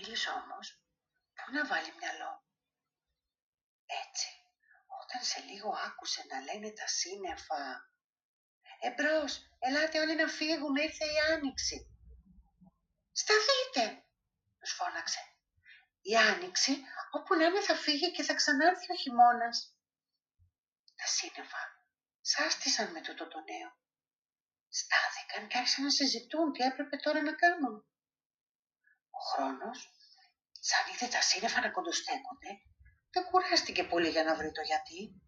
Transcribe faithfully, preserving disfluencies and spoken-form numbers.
Καμήλης όμως, πού να βάλει μυαλό. Έτσι, όταν σε λίγο άκουσε να λένε τα σύννεφα «Εμπρός, ελάτε όλοι να φύγουμε, ήρθε η άνοιξη». «Σταθείτε», τους φώναξε. «Η άνοιξη όπου να είναι θα φύγει και θα ξανάρθει ο χειμώνας». Τα σύννεφα σάστησαν με τούτο το νέο. Στάθηκαν και άρχισαν να συζητούν τι έπρεπε τώρα να κάνουν. Ο χρόνος, σαν είδε τα σύννεφα να κοντοστέκονται, δεν κουράστηκε πολύ για να βρει το γιατί.